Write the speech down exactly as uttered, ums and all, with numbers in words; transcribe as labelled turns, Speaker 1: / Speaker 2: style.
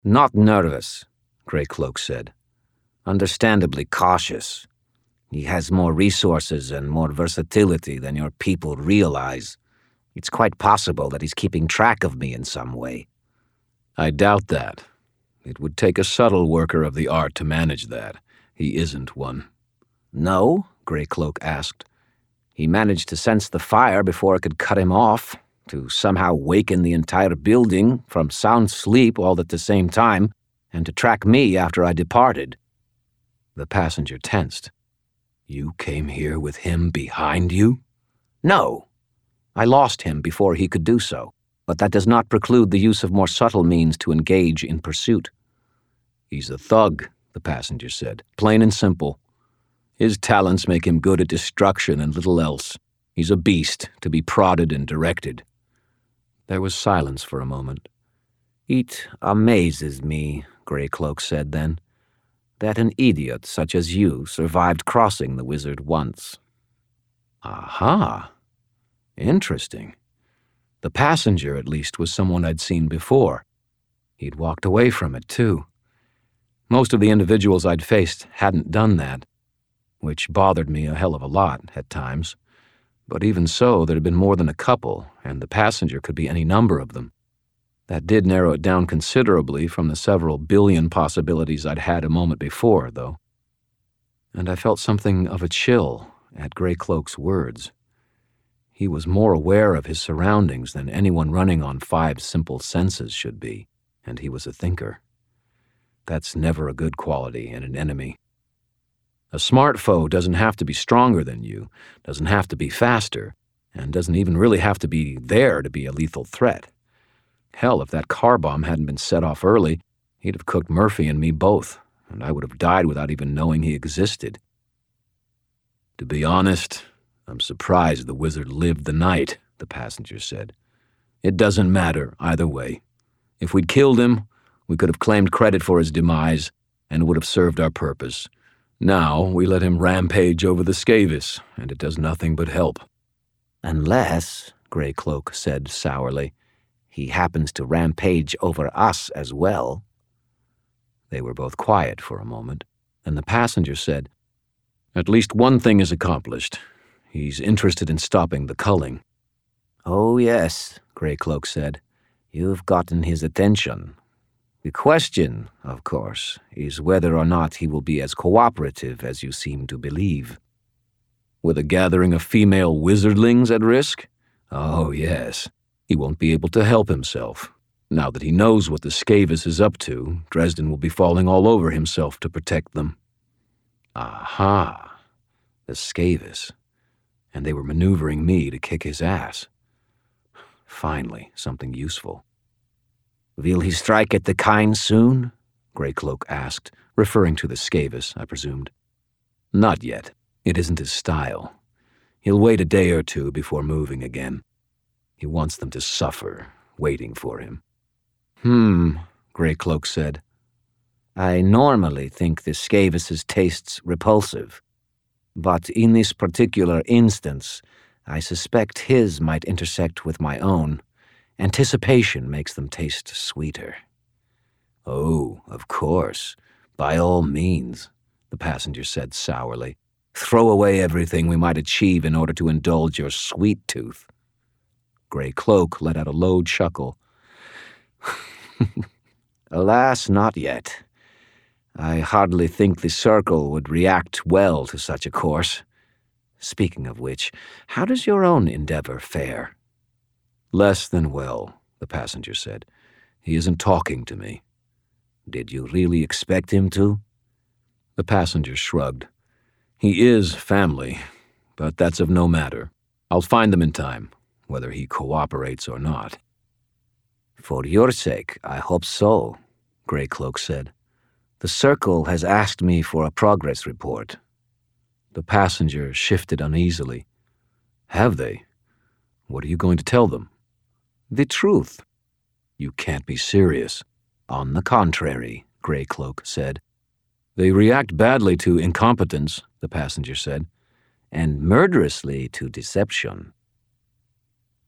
Speaker 1: Not nervous, Grey Cloak said. Understandably cautious. He has more resources and more versatility than your people realize. It's quite possible that he's keeping track of me in some way.
Speaker 2: I doubt that. It would take a subtle worker of the art to manage that. He isn't one.
Speaker 1: No? Grey Cloak asked. He managed to sense the fire before it could cut him off, to somehow waken the entire building from sound sleep all at the same time, and to track me after I departed.
Speaker 2: The passenger tensed. You came here with him behind you?
Speaker 1: No. I lost him before he could do so, but that does not preclude the use of more subtle means to engage in pursuit.
Speaker 2: He's a thug, the passenger said, plain and simple. His talents make him good at destruction and little else. He's a beast to be prodded and directed. There was silence for a moment.
Speaker 1: It amazes me, Grey Cloak said then, that an idiot such as you survived crossing the wizard once.
Speaker 2: Aha. Interesting. The passenger, at least, was someone I'd seen before. He'd walked away from it, too. Most of the individuals I'd faced hadn't done that, which bothered me a hell of a lot at times. But even so, there had been more than a couple, and the passenger could be any number of them. That did narrow it down considerably from the several billion possibilities I'd had a moment before, though. And I felt something of a chill at Grey Cloak's words. He was more aware of his surroundings than anyone running on five simple senses should be, and he was a thinker. That's never a good quality in an enemy. A smart foe doesn't have to be stronger than you, doesn't have to be faster, and doesn't even really have to be there to be a lethal threat. Hell, if that car bomb hadn't been set off early, he'd have cooked Murphy and me both, and I would have died without even knowing he existed. To be honest, I'm surprised the wizard lived the night, the passenger said. It doesn't matter either way. If we'd killed him, we could have claimed credit for his demise, and it would have served our purpose. Now we let him rampage over the Skavis, and it does nothing but help.
Speaker 1: Unless, Grey Cloak said sourly, he happens to rampage over us as well.
Speaker 2: They were both quiet for a moment, and the passenger said, At least one thing is accomplished. He's interested in stopping the culling.
Speaker 1: Oh yes, Grey Cloak said. You've gotten his attention. The question, of course, is whether or not he will be as cooperative as you seem to believe.
Speaker 2: With a gathering of female wizardlings at risk? Oh, yes. He won't be able to help himself. Now that he knows what the Skavis is up to, Dresden will be falling all over himself to protect them. Aha. The Skavis. And they were maneuvering me to kick his ass. Finally, something useful.
Speaker 1: Will he strike at the Kine soon?
Speaker 2: Grey Cloak asked, referring to the Skavis, I presumed. Not yet. It isn't his style. He'll wait a day or two before moving again. He wants them to suffer, waiting for him.
Speaker 1: Hmm, Grey Cloak said. I normally think the Skavis' tastes repulsive, but in this particular instance, I suspect his might intersect with my own. Anticipation makes them taste sweeter.
Speaker 2: Oh, of course. By all means, the passenger said sourly.
Speaker 1: Throw away everything we might achieve in order to indulge your sweet tooth.
Speaker 2: Grey Cloak let out a low chuckle.
Speaker 1: Alas, not yet. I hardly think the Circle would react well to such a course. Speaking of which, how does your own endeavor fare?
Speaker 2: Less than well, the passenger said. He isn't talking to me.
Speaker 1: Did you really expect him to?
Speaker 2: The passenger shrugged. He is family, but that's of no matter. I'll find them in time, whether he cooperates or not.
Speaker 1: For your sake, I hope so, Grey Cloak said. The Circle has asked me for a progress report.
Speaker 2: The passenger shifted uneasily. Have they? What are you going to tell them?
Speaker 1: The truth.
Speaker 2: You can't be serious.
Speaker 1: On the contrary, Grey Cloak said.
Speaker 2: They react badly to incompetence, the passenger said.
Speaker 1: And murderously to deception.